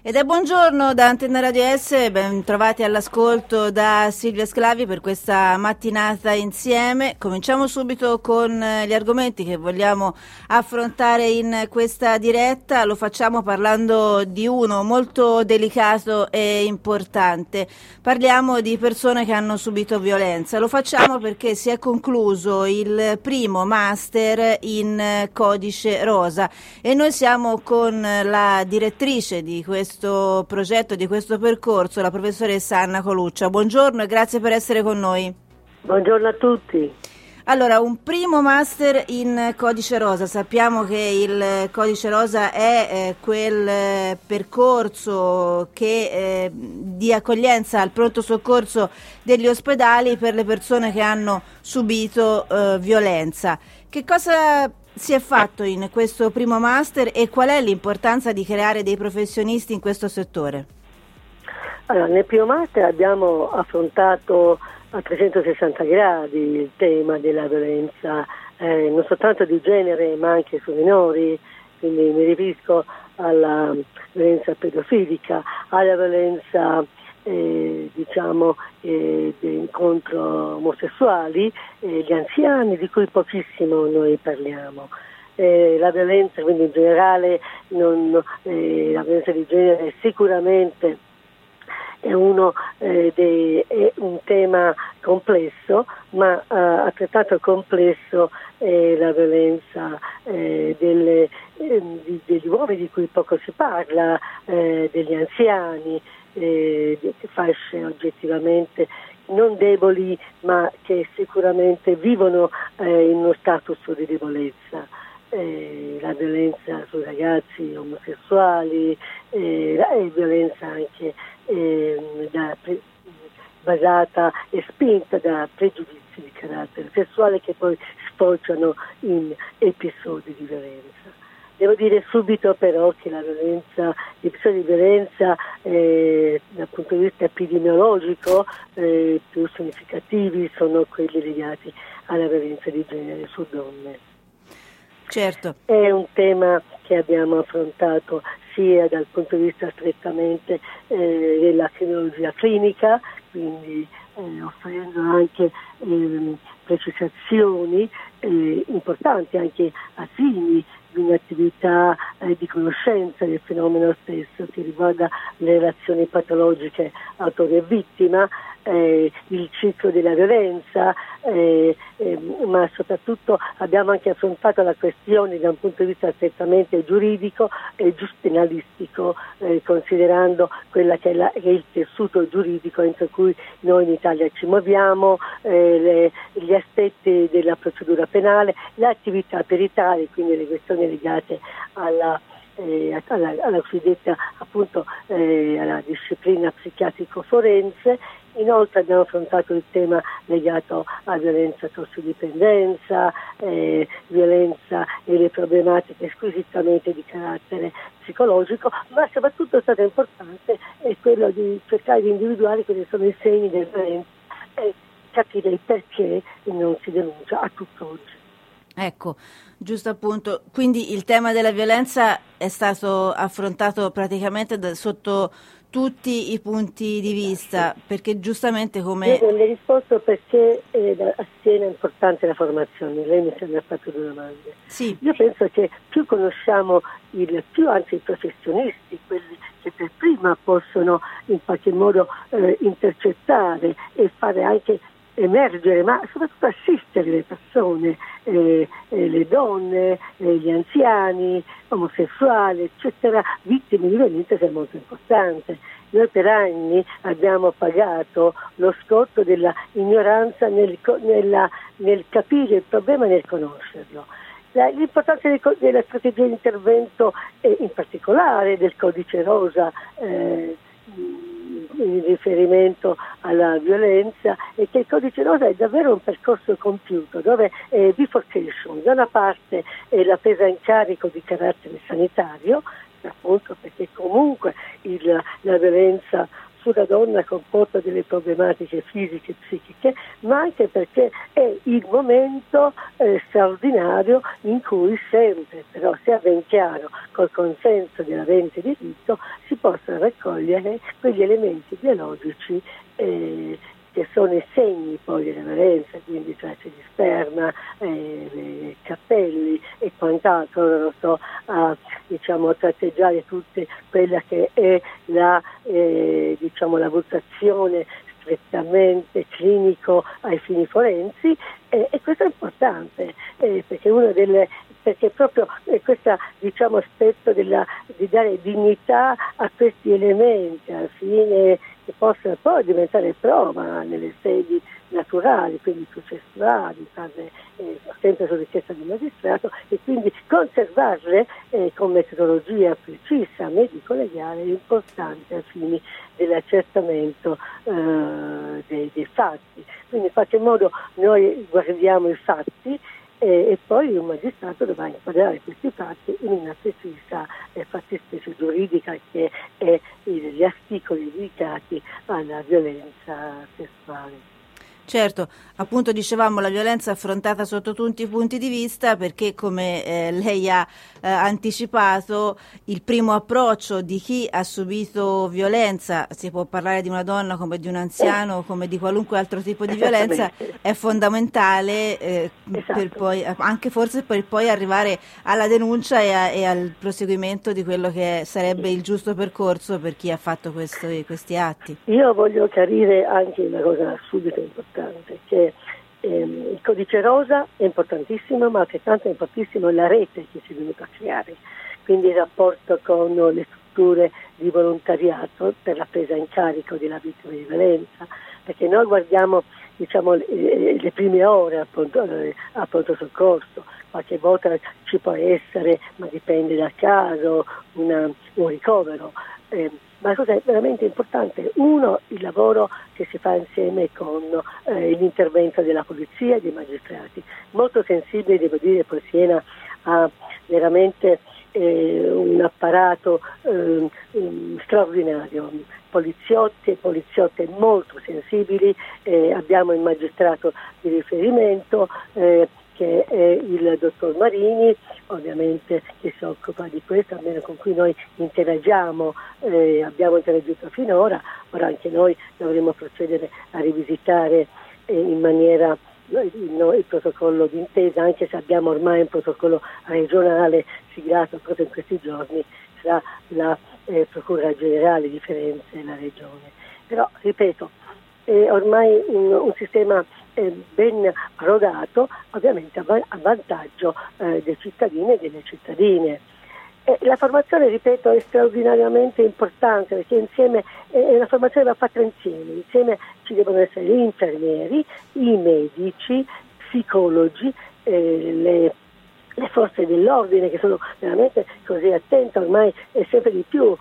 Ed è buongiorno da Antenna Radio S, ben trovati all'ascolto da Silvia Sclavi per questa mattinata insieme. Cominciamo subito con gli argomenti che vogliamo affrontare in questa diretta. Lo facciamo parlando di uno molto delicato e importante. Parliamo di persone che hanno subito violenza. Lo facciamo perché si è concluso il primo master in codice rosa e noi siamo con la direttrice di questo progetto, di questo percorso, la professoressa Anna Coluccia. Buongiorno e grazie per essere con noi. Buongiorno a tutti. Allora, un primo master in codice rosa. Sappiamo che il codice rosa è quel percorso che di accoglienza al pronto soccorso degli ospedali per le persone che hanno subito violenza. Che cosa si è fatto in questo primo master e qual è l'importanza di creare dei professionisti in questo settore? Allora, nel primo master abbiamo affrontato a 360 gradi il tema della violenza, non soltanto di genere ma anche sui minori, quindi mi riferisco alla violenza pedofilica, alla violenza contro omosessuali, gli anziani, di cui pochissimo noi parliamo. La violenza, quindi in generale, la violenza di genere sicuramente è un tema complesso, ma altrettanto complesso è la violenza degli uomini, di cui poco si parla, degli anziani, fasce oggettivamente non deboli ma che sicuramente vivono in uno status di debolezza, la violenza sui ragazzi omosessuali, e violenza anche basata e spinta da pregiudizi di carattere sessuale che poi sfociano in episodi di violenza. Devo dire subito però che gli episodi di violenza dal punto di vista epidemiologico più significativi sono quelli legati alla violenza di genere su donne. Certo. È un tema che abbiamo affrontato sia dal punto di vista strettamente della criminologia clinica, quindi offrendo anche precisazioni importanti anche a fini di un'attività di conoscenza del fenomeno stesso che riguarda le relazioni patologiche autore e vittima, il ciclo della violenza, ma soprattutto abbiamo anche affrontato la questione da un punto di vista strettamente giuridico e giuspenalistico, considerando quella che è il tessuto giuridico entro cui noi in Italia ci muoviamo, gli aspetti della procedura penale, le attività peritali, quindi le questioni legate alla cosiddetta appunto alla disciplina psichiatrico-forense. Inoltre abbiamo affrontato il tema legato a violenza tossicodipendenza, violenza e le problematiche squisitamente di carattere psicologico, ma soprattutto è stato importante quello di cercare di individuare quali sono i segni della violenza e capire il perché non si denuncia a tutt'oggi. Ecco, giusto appunto, quindi il tema della violenza è stato affrontato praticamente sotto tutti i punti di vista, perché giustamente come... Io le risposto perché assieme è importante la formazione, lei mi sembra ha fatto due domande. Sì. Io penso che più conosciamo i professionisti, quelli che per prima possono in qualche modo intercettare e fare anche emergere, ma soprattutto assistere le persone, le donne, gli anziani, omosessuali, eccetera, vittime di violenza, che è molto importante. Noi per anni abbiamo pagato lo scotto della ignoranza nel capire il problema e nel conoscerlo. L'importanza della strategia di intervento, in particolare del codice rosa, in riferimento alla violenza, e che il codice rosa è davvero un percorso compiuto dove bifurcation, da una parte la presa in carico di carattere sanitario, appunto perché comunque la violenza sulla donna comporta delle problematiche fisiche e psichiche, ma anche perché è il momento straordinario in cui sempre, però sia ben chiaro, col consenso dell'avente diritto, si possa raccogliere quegli elementi biologici che sono i segni poi della violenza, quindi tracce di sperma, capelli e quant'altro. Ora non sto a tratteggiare tutte quella che è la valutazione strettamente clinico ai fini forensi, e questo è importante perché proprio questo aspetto di dare dignità a questi elementi al fine che possano poi diventare prova nelle sedi naturali, quindi processuali, sempre su richiesta del magistrato, e quindi conservarle con metodologia precisa, medico-legale, è importante ai fini dell'accertamento dei fatti. Quindi in qualche modo noi guardiamo i fatti e poi un magistrato dovrà inquadrare questi fatti in una precisa fattispecie giuridica che è gli articoli dedicati alla violenza sessuale. Certo, appunto dicevamo la violenza affrontata sotto tutti i punti di vista, perché come lei ha anticipato, il primo approccio di chi ha subito violenza, si può parlare di una donna come di un anziano, come di qualunque altro tipo di violenza, è fondamentale Esatto. per poi, anche forse per poi arrivare alla denuncia e al proseguimento di quello che sarebbe il giusto percorso per chi ha fatto questi atti. Io voglio chiarire anche una cosa subito importante, che il codice rosa è importantissimo, ma altrettanto è importantissimo la rete che si è venuta a creare, quindi il rapporto con le strutture di volontariato per la presa in carico della vittima di violenza, perché noi guardiamo le prime ore a pronto soccorso, qualche volta ci può essere, ma dipende dal caso, un ricovero. Ma la cosa è veramente importante, il lavoro che si fa insieme con l'intervento della polizia e dei magistrati, molto sensibili, devo dire, poi Siena ha veramente un apparato straordinario, poliziotti e poliziotte molto sensibili, abbiamo il magistrato di riferimento che è il dottor Marini, ovviamente che si occupa di questo, almeno con cui noi interagiamo, abbiamo interagito finora, ora anche noi dovremo procedere a rivisitare in maniera il protocollo d'intesa, anche se abbiamo ormai un protocollo regionale siglato proprio in questi giorni tra la Procura Generale di Firenze e la Regione. Però, ripeto, è ormai un sistema ben rodato, ovviamente a vantaggio dei cittadini e delle cittadine. La formazione, ripeto, è straordinariamente importante, perché insieme è una formazione che va fatta insieme ci devono essere gli infermieri, i medici, psicologi, le forze dell'ordine, che sono veramente così attente ormai e sempre di più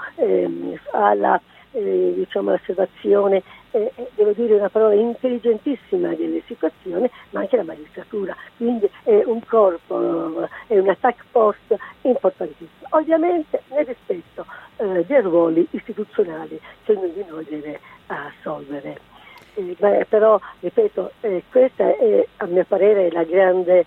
alla l'osservazione, devo dire una parola intelligentissima delle situazioni, ma anche la magistratura, quindi è un corpo, è un attack post importantissimo, ovviamente nel rispetto dei ruoli istituzionali che ognuno di noi deve assolvere. Però, ripeto, questa è, a mio parere, la grande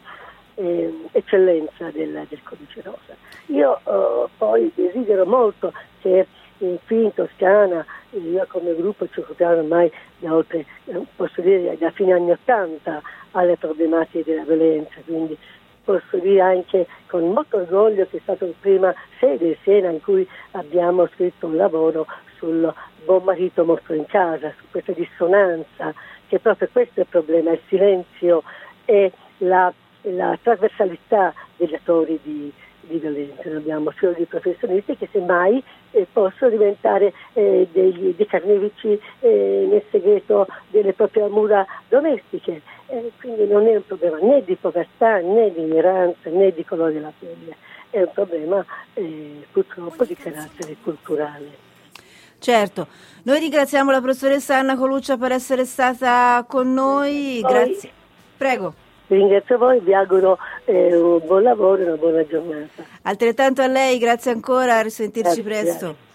eccellenza del codice rosa. Io poi desidero molto che qui in Toscana, io come gruppo ci occupiamo ormai da oltre, posso dire, da fine anni 80 alle problematiche della violenza, quindi posso dire anche con molto orgoglio che è stata la prima sede Siena in cui abbiamo scritto un lavoro sul buon marito morto in casa, su questa dissonanza, che proprio questo è il problema, il silenzio e la trasversalità degli attori di violenza. Noi abbiamo fior di professionisti che semmai possono diventare dei carnefici nel segreto delle proprie mura domestiche, quindi non è un problema né di povertà, né di ignoranza, né di colore della pelle, è un problema purtroppo di carattere culturale. Certo, noi ringraziamo la professoressa Anna Coluccia per essere stata con noi, grazie. Prego. Ringrazio voi, vi auguro un buon lavoro e una buona giornata. Altrettanto a lei, grazie ancora, a risentirci presto. Grazie.